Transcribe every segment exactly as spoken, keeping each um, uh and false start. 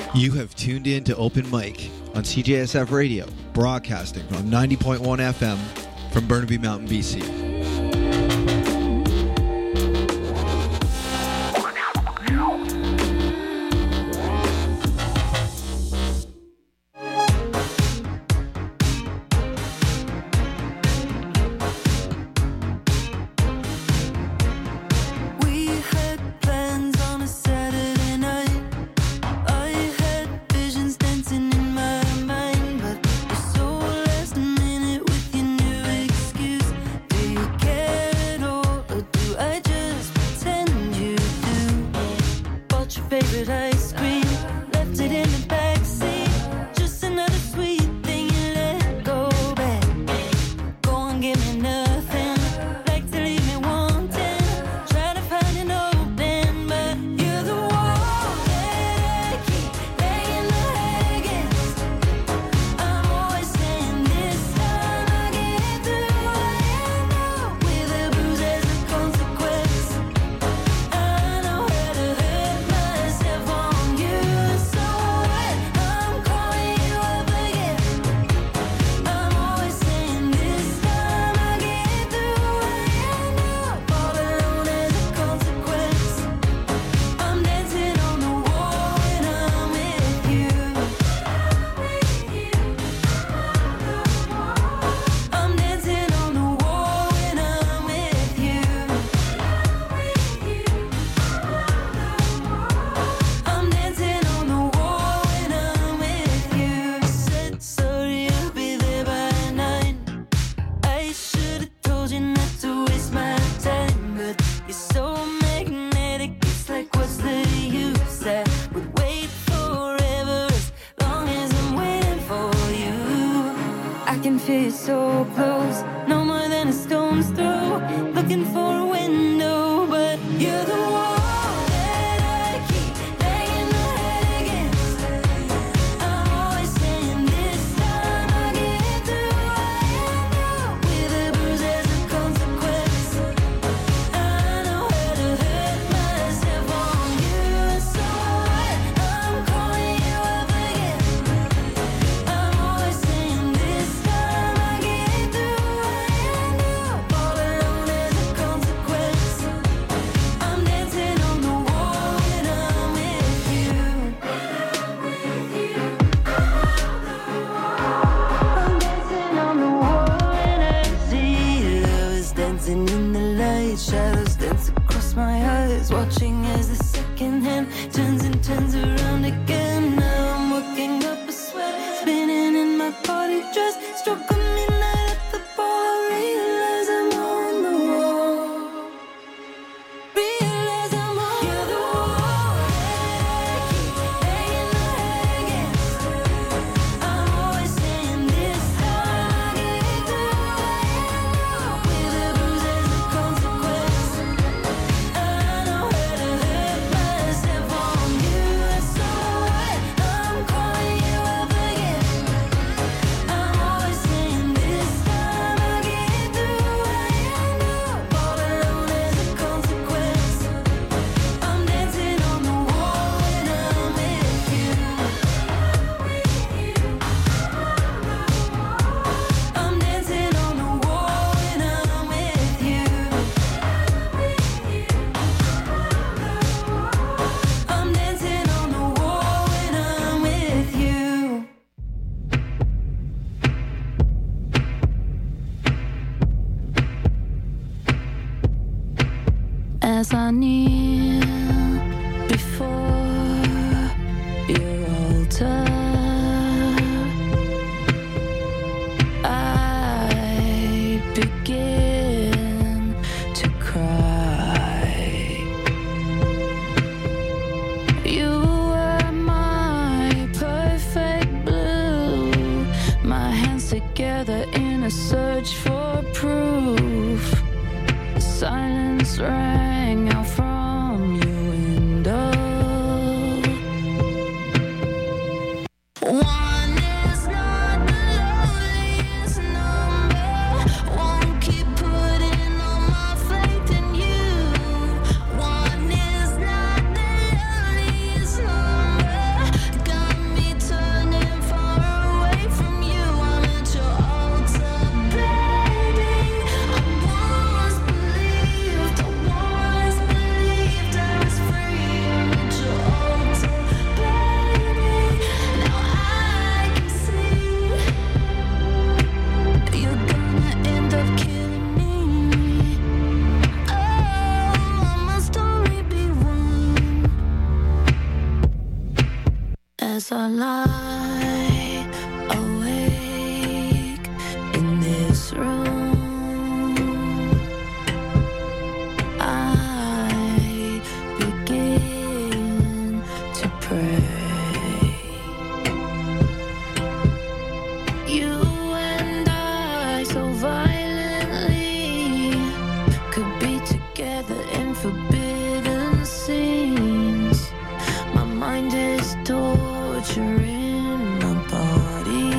You have tuned in to Open Mic on C J S F Radio, broadcasting on ninety point one F M from Burnaby Mountain, B C. As I kneel before your altar, I begin to cry. You were my perfect blue, my hands together in a search for proof. Silence rang out from your window. One is not the loneliest number. Won't keep putting all my faith in you. One is not the loneliest number. God as I lie awake in this room, I begin to pray. You and I so violently could be together in forbidden scenes. My mind is torturing my body.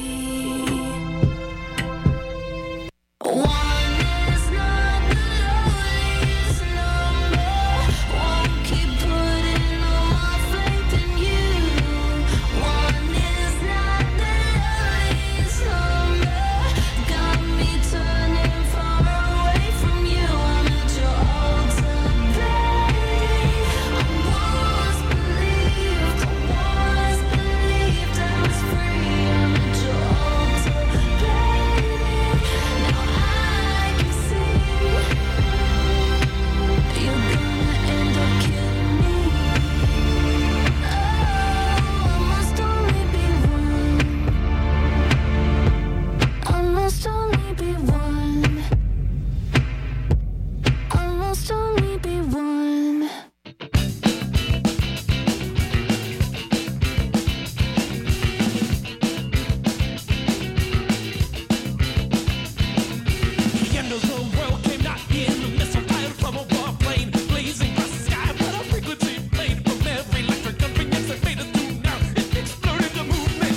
One is not the loneliest number. Won't keep putting all my faith in you. One is not the loneliest number. Got me turning far away from you. I'm at your altar, baby. I once believed, I once believed I was free. I'm at your altar, baby. Now I can see you're gonna end up killing me. Oh, I must only be one. I must only be one. I must only be one. The end of the world came knocking, a missile fired from a warplane, blazing across the sky. But our frequency played from every electric convenience that made us through now. It exploded the movement.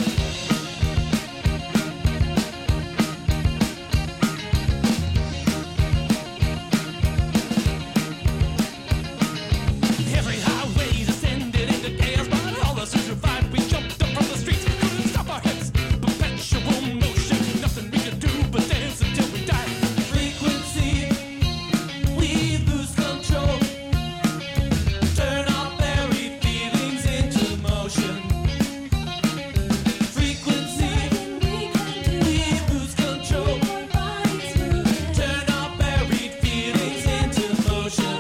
Every highway descended into chaos, but all the who survived, we jumped up from the streets. Couldn't stop our heads. Perpetual motion, nothing we could do but dance until we die. Frequency, we lose control. Turn our buried feelings into motion. Frequency, we lose control. Turn our buried feelings into motion.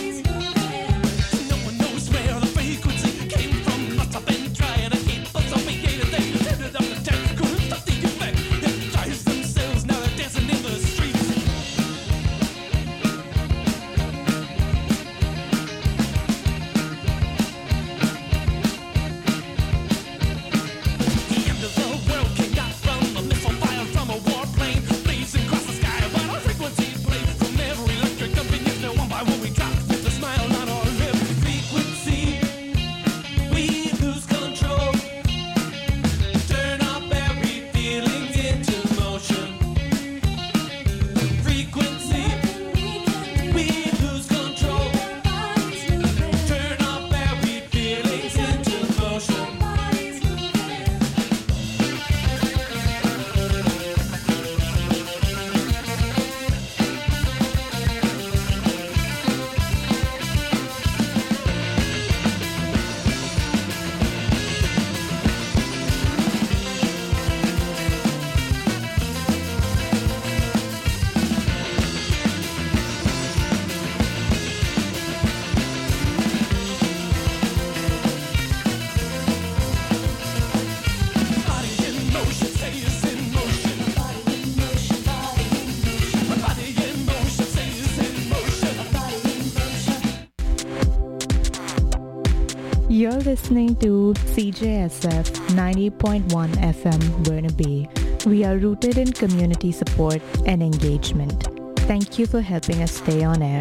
No one knows where the frequency came from. Must have been trying to keep us obligated. They turned it up to ten, couldn't stop the effect. Hypnotized themselves, now they're dancing in the streets. The end of the world came not from a missile fired from a warplane, blazing across the sky. But our frequency played from every electric convenience. Now one by one we dropped with a smile on our lips. Frequency, we lose control. Turn our buried feelings into motion. Frequency, we lose control. Turn our buried feelings into motion. Body in motion, stays in motion. My body in motion, stays in motion. You're listening to C J S F ninety point one F M Burnaby. We are rooted in community support and engagement. Thank you for helping us stay on air.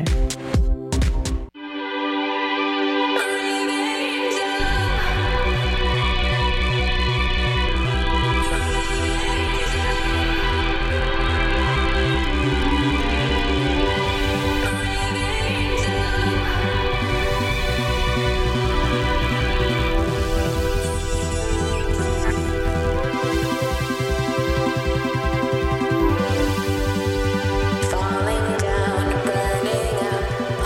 Falling down, burning up.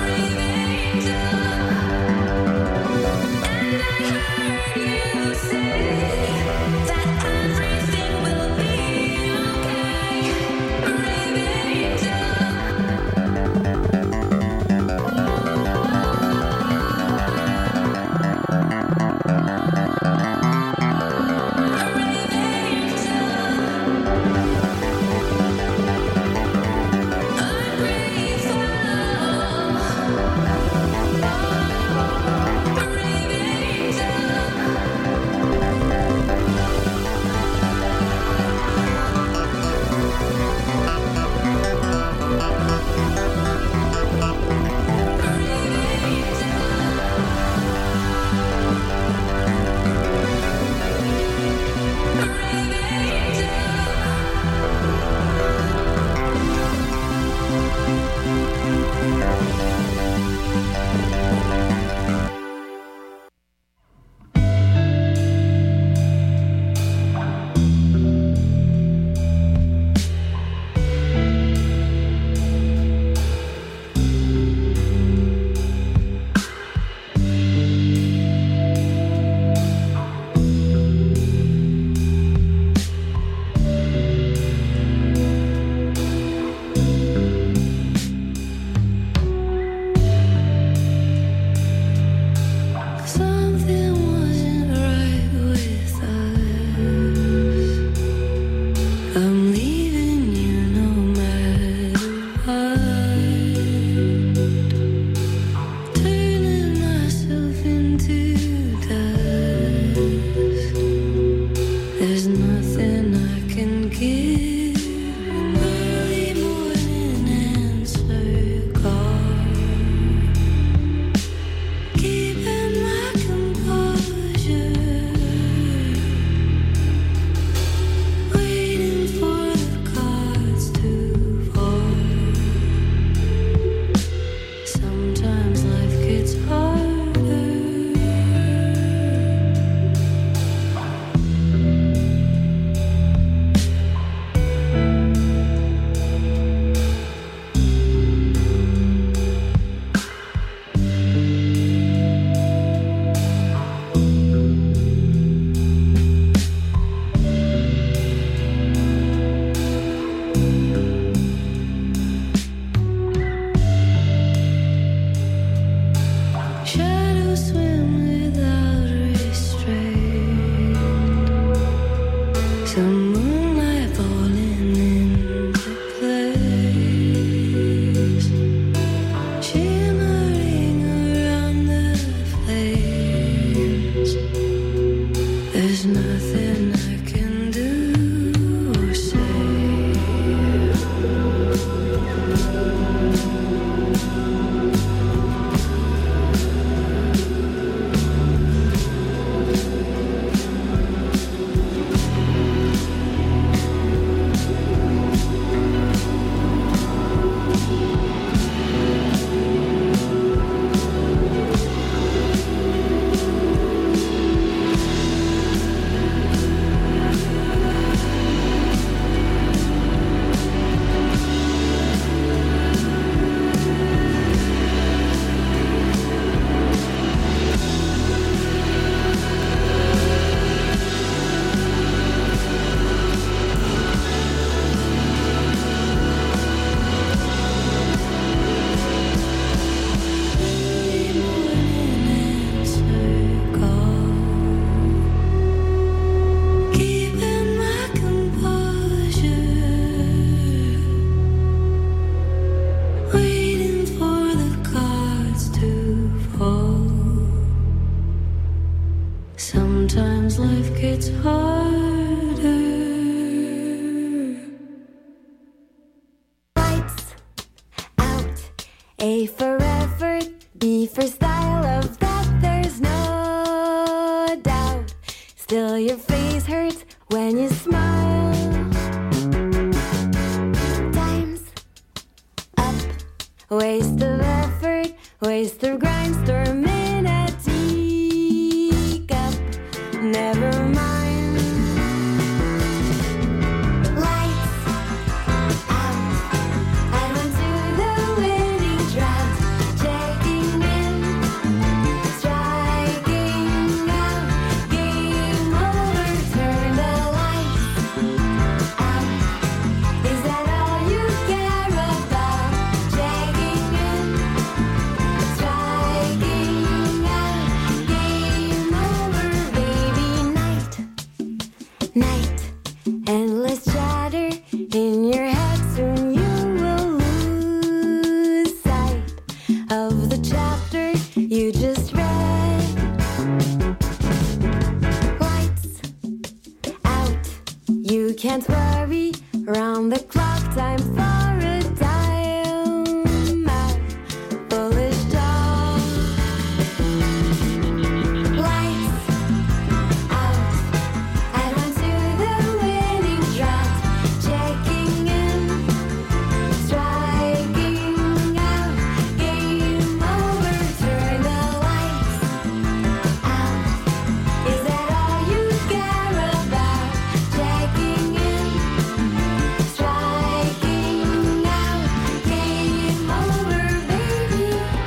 A for effort, B for style, of that there's no doubt. Still your face hurts when you smile. Time's up. Waste of effort, waste of grind, storm in a teacup. Never mind. Lights out. I went to the winning draft. you just read. Lights out, you can't worry. Round the clock, time for a dime out. Foolish doll. Lights out, I run to the winning draft. Checking in, striking out. Game over, turn the lights out. Is that all you care about? Checking in, striking out. Game over, baby.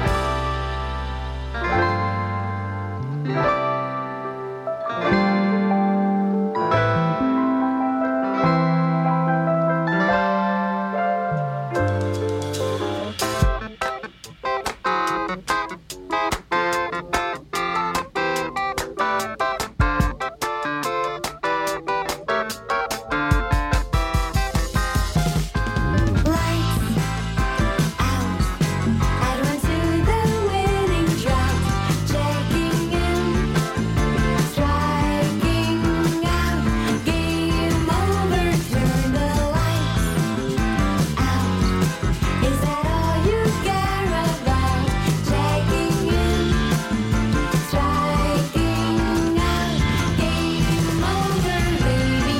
Lights out, I'd run to the winning draft. Checking in, striking out. Game over, turn the lights out. Is that all you care about? Checking in, striking out. Game over, baby.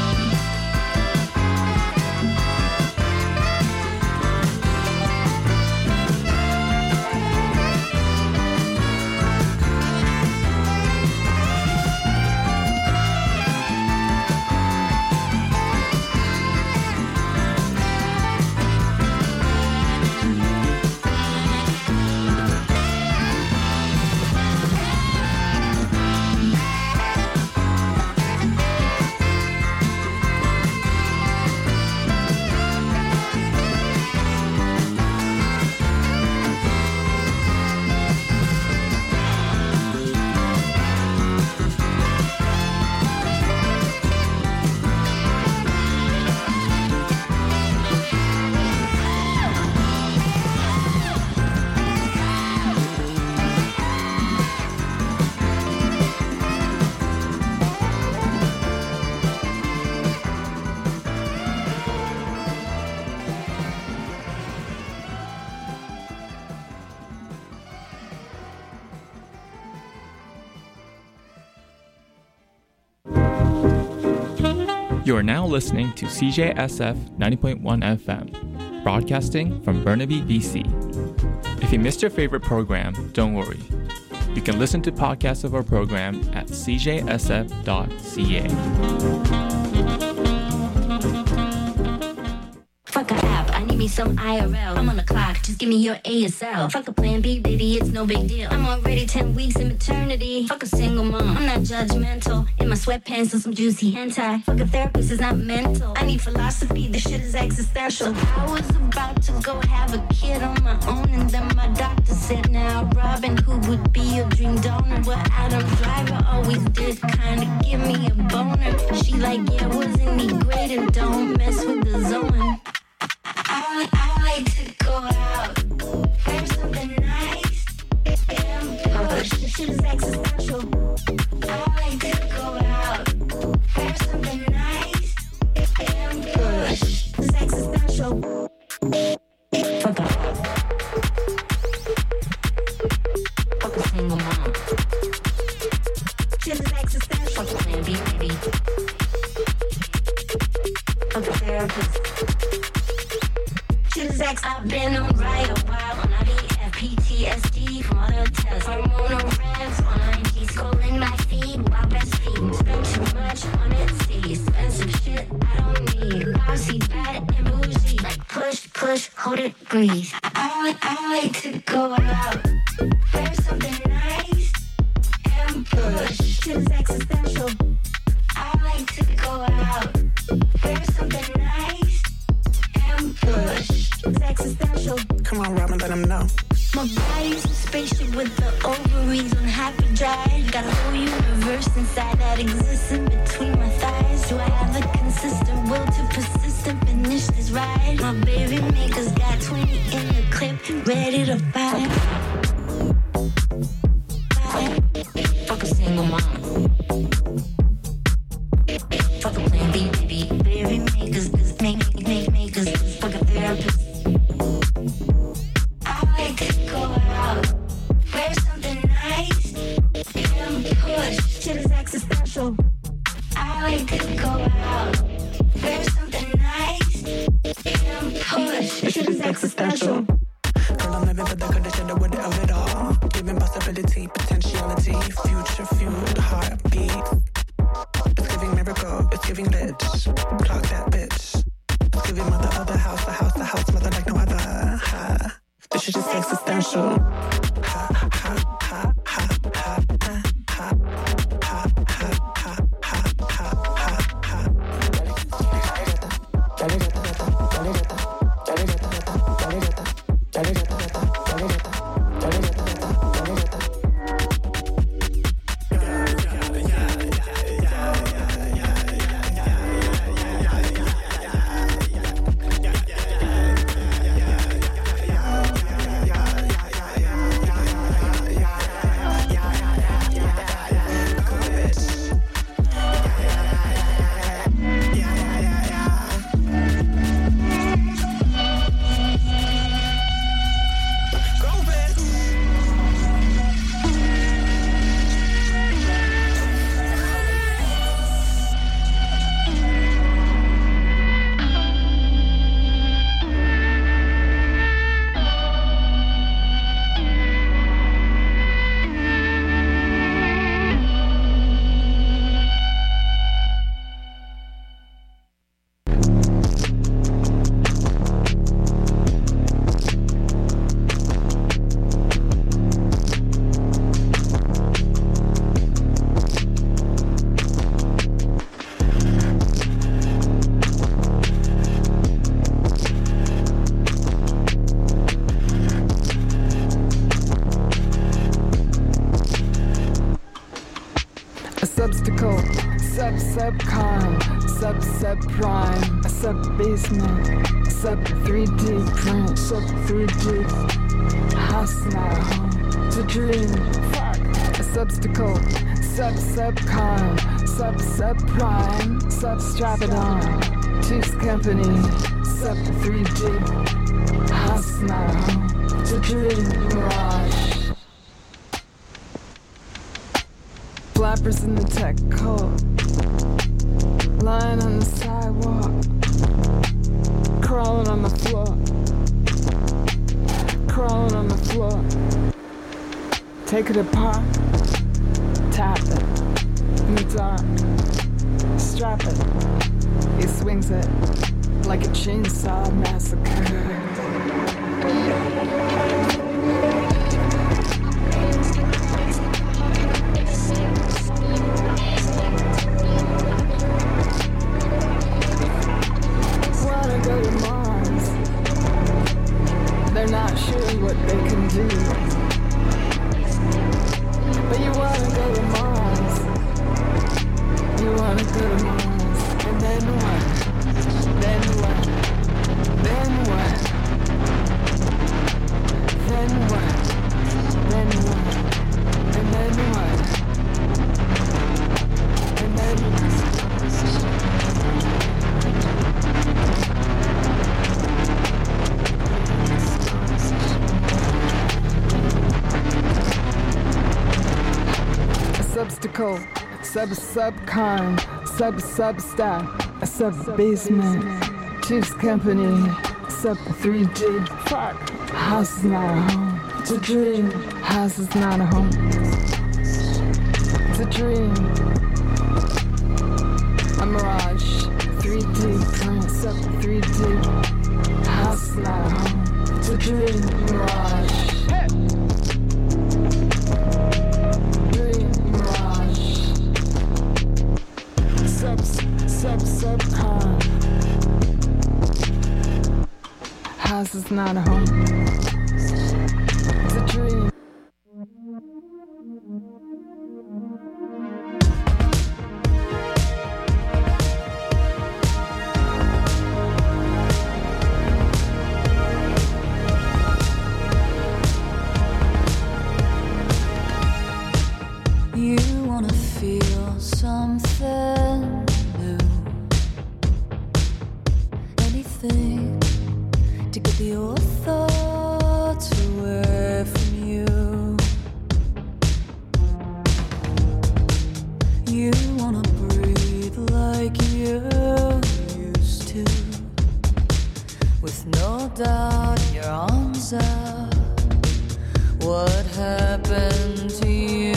You are now listening to C J S F ninety point one F M, broadcasting from Burnaby, B C. If you missed your favorite program, don't worry. You can listen to podcasts of our program at c j s f dot c a. Fuck a app, I need me some I R L. I'm on the clock, just give me your A S L. Fuck a plan B, baby, it's no big deal. I'm already ten weeks in maternity. Fuck a single mom, I'm not judgmental. In my sweatpants and some juicy hentai. Fuck a therapist is not mental. I need philosophy, this shit is existential. I was about to go have a kid on my own, and then my doctor said, now Robin, who would be your dream donor? Well, Adam Driver always did kinda give me a boner. She like, yeah, wasn't he great? And don't mess with the zone. I, I like to go out, have something nice, and push. This shit is existential. I like to go out, have something nice, and push. This is existential. Fuck up. Fuck a single mom. Shit is existential. Fuck a plan B, baby. Fuck a therapist. I've been on right a while on I V F, P T S D from other tests. Hormonal rants on I G, scrolling my feed while breastfeeding. Spend too much on it, see expensive shit I don't need. Bossy, bad, and bougie. Like push, push, hold it, breathe. I, I like to go out, wear something nice, and push. Shit is existential. I like to go out, wear something nice, and push. It's existential. Come on, Robin, let him know. My body's a spaceship with the ovaries on hyperdrive. Got a whole universe inside that exists in between my thighs. Do I have the consistent will to persist and finish this ride? My baby makers got twenty in the clip, ready to fire. A substacle, sub subcon, sub subprime, a sub basement, sub three D print, sub three D house not a home. It's a dream, fuck. A substacle, sub subcon, sub subprime, sub strap it on. Chiefs company, sub three D house not a home. It's a dream, mirage. Flappers in the tech coat, lying on the sidewalk, crawling on the floor, crawling on the floor. Take it apart, tap it in the dark, strap it. He swings it like a chainsaw massacre. Go to Mars. They're not sure what they can do, but you wanna go to Mars. You wanna go to Mars, and then what? Then what? Then what? Then what? Then what? And then what? And then what? Substacle, sub subcon, sub substack, a sub basement, Chiefs company, sub three D. Fuck, house is not a home. It's a dream. House is not a home. It's a dream. A mirage, three D print, sub three D. House is not a home. It's a dream. Mirage. Sub subcon. House is not a home. It's a dream. You wanna feel something new, anything to get your thoughts away from you. You wanna breathe like you used to, with no doubt in your arms out. What happened to you?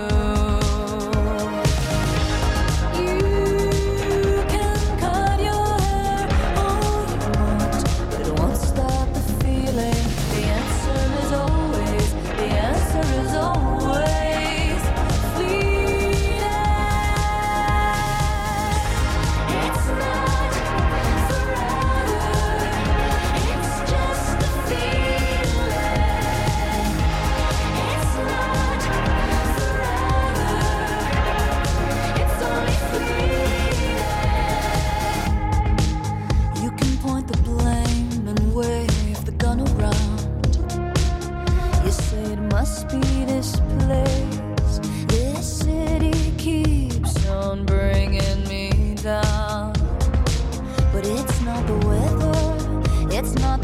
Must be this place. This city keeps on bringing me down. But it's not the weather, it's not